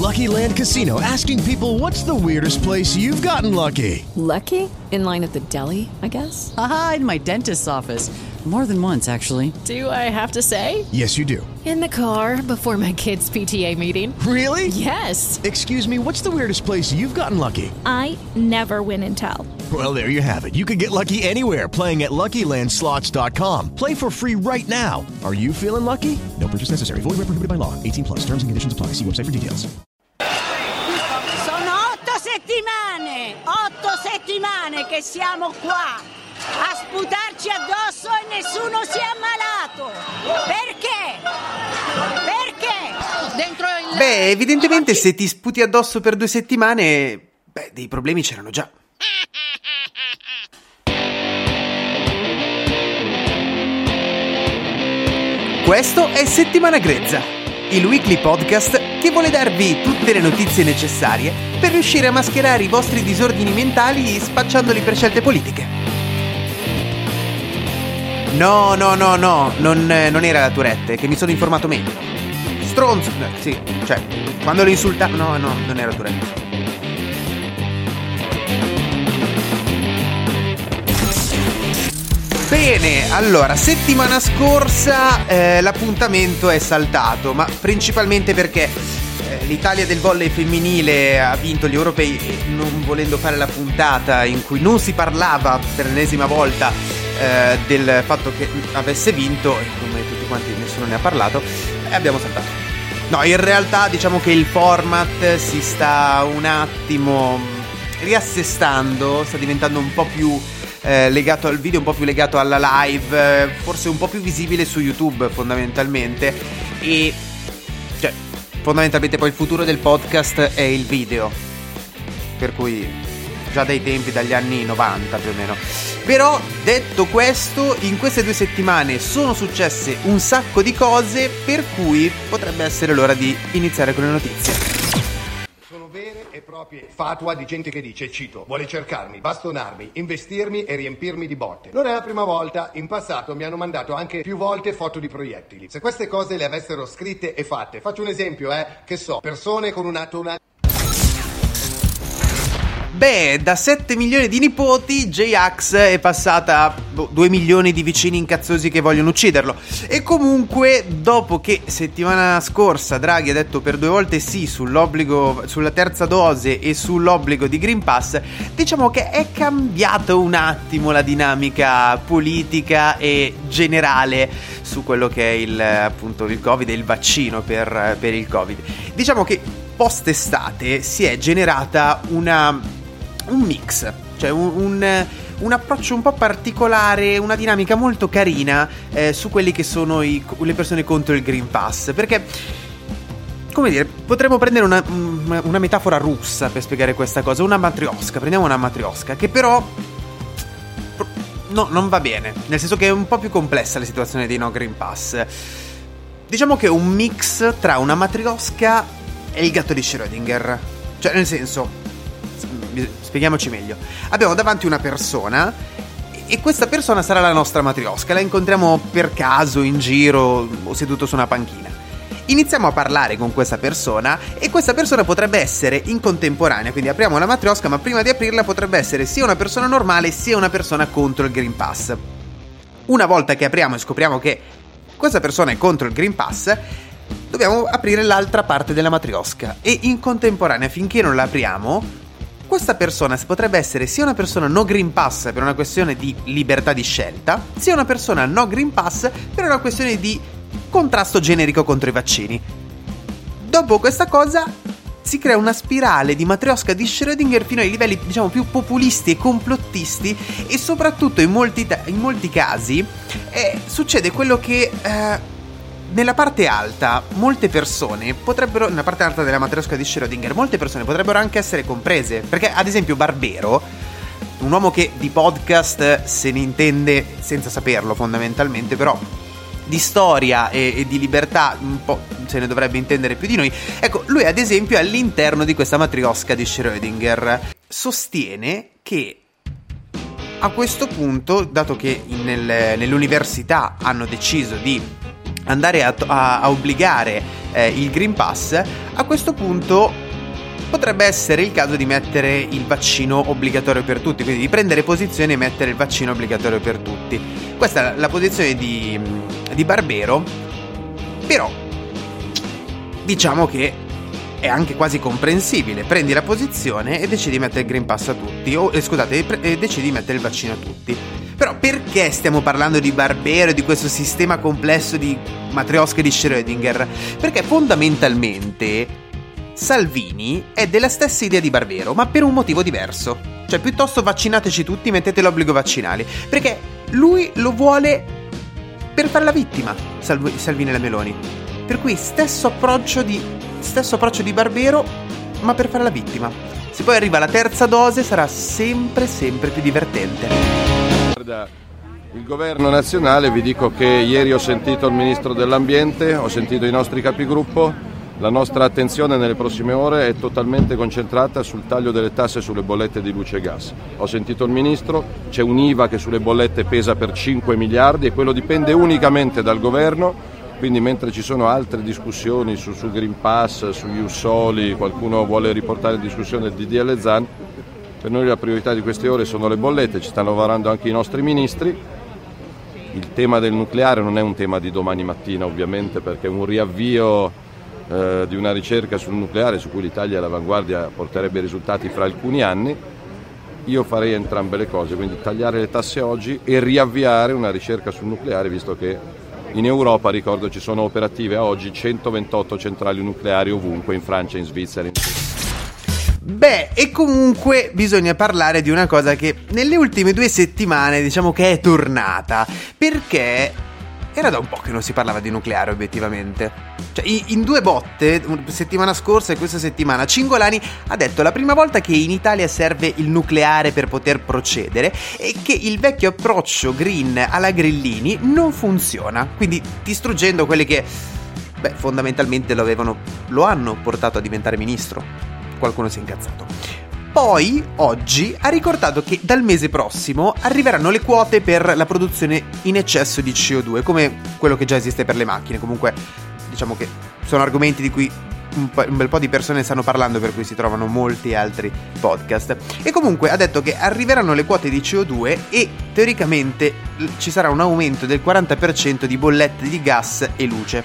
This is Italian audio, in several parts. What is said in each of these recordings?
Lucky Land Casino, asking people, what's the weirdest place you've gotten lucky? Lucky? In line at the deli, I guess? Aha, in my dentist's office. More than once, actually. Do I have to say? Yes, you do. In the car before my kids' PTA meeting. Really? Yes. Excuse me, what's the weirdest place you've gotten lucky? I never win and tell. Well, there you have it. You can get lucky anywhere, playing at LuckyLandSlots.com. Play for free right now. Are you feeling lucky? No purchase necessary. Void where prohibited by law. 18 plus. Terms and conditions apply. See website for details. Sono 8 settimane che siamo qua a sputarci addosso e nessuno si è ammalato. Perché? Dentro il... Beh, evidentemente se ti sputi addosso per 2 settimane, dei problemi c'erano già. Questo è Settimana Grezza, il weekly podcast che vuole darvi tutte le notizie necessarie per riuscire a mascherare i vostri disordini mentali spacciandoli per scelte politiche. No, non era la Tourette, che mi sono informato meglio. Stronzo, sì, cioè, quando lo insultavo, no, non era Tourette. Bene, allora, settimana scorsa l'appuntamento è saltato, ma principalmente perché l'Italia del volley femminile ha vinto gli europei e non volendo fare la puntata in cui non si parlava per l'ennesima volta del fatto che avesse vinto, e come tutti quanti nessuno ne ha parlato, abbiamo saltato. No, in realtà diciamo che il format si sta un attimo riassestando, sta diventando un po' più legato al video, un po' più legato alla live, forse un po' più visibile su YouTube fondamentalmente, e cioè fondamentalmente poi il futuro del podcast è il video, per cui già dai tempi, dagli anni 90 più o meno. Però detto questo, in queste 2 settimane sono successe un sacco di cose, per cui potrebbe essere l'ora di iniziare con le notizie. Vere e proprie fatua di gente che dice, cito, vuole cercarmi, bastonarmi, investirmi e riempirmi di botte. Non è la prima volta, in passato mi hanno mandato anche più volte foto di proiettili. Se queste cose le avessero scritte e fatte, faccio un esempio, che so, persone con una tonalità. Beh, da 7 milioni di nipoti, J-Ax è passata a 2 milioni di vicini incazzosi che vogliono ucciderlo. E comunque, dopo che settimana scorsa Draghi ha detto per 2 volte sì sull'obbligo, sulla terza dose e sull'obbligo di Green Pass, diciamo che è cambiato un attimo la dinamica politica e generale su quello che è appunto il Covid e il vaccino per il Covid. Diciamo che post-estate si è generata un mix, cioè un approccio un po' particolare, una dinamica molto carina su quelli che sono le persone contro il Green Pass, perché, come dire, potremmo prendere una metafora russa per spiegare questa cosa, una matrioska, prendiamo una matrioska, che però no, non va bene, nel senso che è un po' più complessa la situazione dei no Green Pass. Diciamo che è un mix tra una matrioska e il gatto di Schrödinger, cioè nel senso, spieghiamoci meglio. Abbiamo davanti una persona e questa persona sarà la nostra matrioska. La incontriamo per caso in giro o seduto su una panchina. Iniziamo a parlare con questa persona e questa persona potrebbe essere in contemporanea, quindi apriamo la matrioska, ma prima di aprirla potrebbe essere sia una persona normale sia una persona contro il Green Pass. Una volta che apriamo e scopriamo che questa persona è contro il Green Pass, dobbiamo aprire l'altra parte della matrioska e in contemporanea, finché non la apriamo, questa persona potrebbe essere sia una persona no Green Pass per una questione di libertà di scelta, sia una persona no Green Pass per una questione di contrasto generico contro i vaccini. Dopo questa cosa si crea una spirale di matrioska di Schrödinger fino ai livelli, diciamo, più populisti e complottisti, e soprattutto in molti casi succede quello che nella parte alta molte persone potrebbero, nella parte alta della matrioska di Schrödinger, molte persone potrebbero anche essere comprese, perché ad esempio Barbero, un uomo che di podcast se ne intende senza saperlo fondamentalmente, però di storia e di libertà un po' se ne dovrebbe intendere più di noi. Ecco, lui ad esempio all'interno di questa matrioska di Schrödinger sostiene che a questo punto, dato che nell'università hanno deciso di andare a obbligare il Green Pass, a questo punto potrebbe essere il caso di mettere il vaccino obbligatorio per tutti, quindi di prendere posizione e mettere il vaccino obbligatorio per tutti. Questa è la posizione di Barbero, però diciamo che è anche quasi comprensibile. Prendi la posizione e decidi di mettere il Green Pass a tutti, decidi di mettere il vaccino a tutti. Però perché stiamo parlando di Barbero e di questo sistema complesso di Matrioska di Schrödinger? Perché fondamentalmente Salvini è della stessa idea di Barbero, ma per un motivo diverso. Cioè, piuttosto vaccinateci tutti, mettete l'obbligo vaccinali, perché lui lo vuole per fare la vittima, Salvini e la Meloni. Per cui stesso approccio di Barbero, ma per fare la vittima. Se poi arriva la terza dose sarà sempre più divertente. Guarda, il governo nazionale, vi dico che ieri ho sentito il ministro dell'ambiente, ho sentito i nostri capigruppo. La nostra attenzione nelle prossime ore è totalmente concentrata sul taglio delle tasse sulle bollette di luce e gas. Ho sentito il ministro, c'è un IVA che sulle bollette pesa per 5 miliardi e quello dipende unicamente dal governo. Quindi mentre ci sono altre discussioni sul Green Pass, sugli Ussoli, qualcuno vuole riportare in discussione il DDL Zan, per noi la priorità di queste ore sono le bollette, ci stanno lavorando anche i nostri ministri. Il tema del nucleare non è un tema di domani mattina ovviamente, perché un riavvio di una ricerca sul nucleare su cui l'Italia è all'avanguardia porterebbe risultati fra alcuni anni. Io farei entrambe le cose, quindi tagliare le tasse oggi e riavviare una ricerca sul nucleare, visto che in Europa, ricordo, ci sono operative a oggi 128 centrali nucleari ovunque, in Francia, in Svizzera. Beh, e comunque bisogna parlare di una cosa che nelle ultime 2 settimane diciamo che è tornata, perché era da un po' che non si parlava di nucleare obiettivamente. Cioè, in 2 botte, settimana scorsa e questa settimana, Cingolani ha detto la prima volta che in Italia serve il nucleare per poter procedere e che il vecchio approccio green alla Grillini non funziona, quindi distruggendo quelli che, fondamentalmente lo hanno portato a diventare ministro. Qualcuno si è incazzato. Poi, oggi, ha ricordato che dal mese prossimo arriveranno le quote per la produzione in eccesso di CO2, come quello che già esiste per le macchine. Comunque, diciamo che sono argomenti di cui un bel po' di persone stanno parlando, per cui si trovano molti altri podcast. E comunque ha detto che arriveranno le quote di CO2 e teoricamente ci sarà un aumento del 40% di bollette di gas e luce.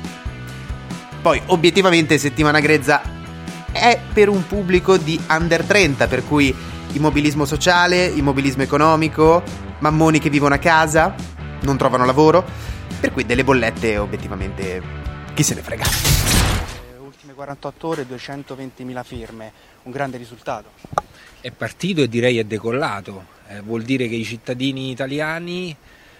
Poi, obiettivamente, settimana grezza è per un pubblico di under 30, per cui immobilismo sociale, immobilismo economico, mammoni che vivono a casa, non trovano lavoro, per cui delle bollette obiettivamente chi se ne frega. Ultime 48 ore, 220.000 firme, un grande risultato. È partito e direi è decollato, vuol dire che i cittadini italiani,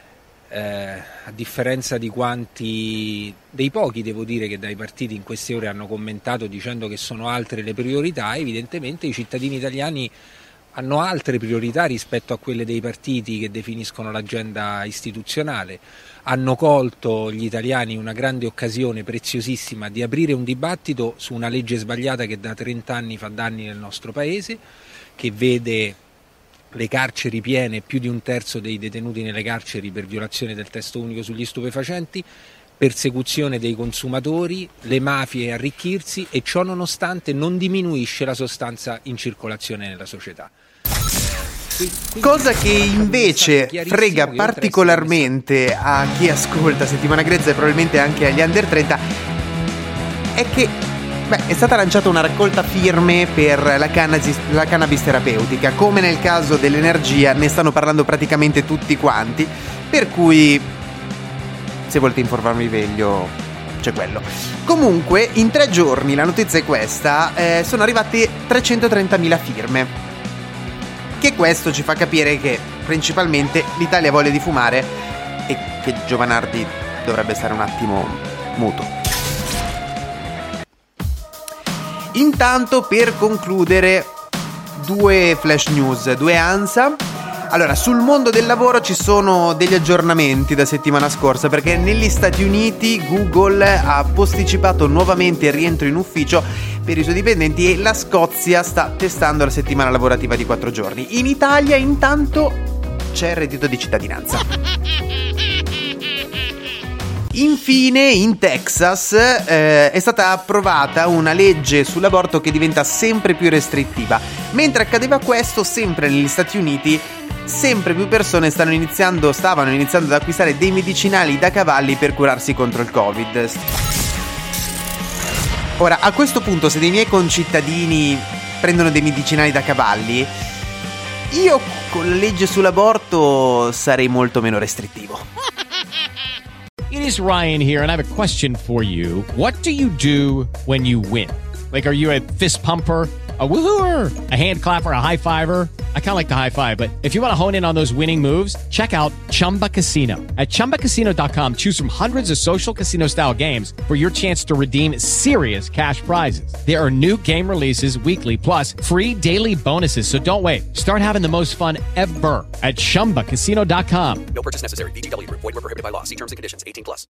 a differenza di dei pochi devo dire che dai partiti in queste ore hanno commentato dicendo che sono altre le priorità, evidentemente i cittadini italiani hanno altre priorità rispetto a quelle dei partiti che definiscono l'agenda istituzionale. Hanno colto gli italiani una grande occasione preziosissima di aprire un dibattito su una legge sbagliata che da 30 anni fa danni nel nostro paese, che vede le carceri piene, più di un terzo dei detenuti nelle carceri per violazione del testo unico sugli stupefacenti, persecuzione dei consumatori, le mafie arricchirsi, e ciò nonostante non diminuisce la sostanza in circolazione nella società. Cosa che invece frega particolarmente a chi ascolta Settimana Grezza e probabilmente anche agli under 30 è che è stata lanciata una raccolta firme per la cannabis terapeutica. Come nel caso dell'energia, ne stanno parlando praticamente tutti quanti, per cui se volete informarvi meglio c'è quello. Comunque in 3 giorni, la notizia è questa, sono arrivate 330.000 firme, che questo ci fa capire che principalmente l'Italia voglia di fumare e che Giovanardi dovrebbe stare un attimo muto. Intanto, per concludere, 2 flash news, 2 ANSA. Allora, sul mondo del lavoro ci sono degli aggiornamenti da settimana scorsa, perché negli Stati Uniti Google ha posticipato nuovamente il rientro in ufficio per i suoi dipendenti e la Scozia sta testando la settimana lavorativa di 4 giorni. In Italia intanto c'è il reddito di cittadinanza. Infine, in Texas è stata approvata una legge sull'aborto che diventa sempre più restrittiva. Mentre accadeva questo, sempre negli Stati Uniti, sempre più persone stavano iniziando ad acquistare dei medicinali da cavalli per curarsi contro il Covid. Ora, a questo punto, se dei miei concittadini prendono dei medicinali da cavalli, io con la legge sull'aborto sarei molto meno restrittivo. It is Ryan here, and I have a question for you. What do you do when you win? Like, are you a fist pumper, a woohooer, a hand clapper, a high fiver? I kind of like the high five, but if you want to hone in on those winning moves, check out Chumba Casino. At ChumbaCasino.com, choose from hundreds of social casino-style games for your chance to redeem serious cash prizes. There are new game releases weekly, plus free daily bonuses, so don't wait. Start having the most fun ever at ChumbaCasino.com. No purchase necessary. VGW Group. Void where prohibited by law. See terms and conditions. 18+.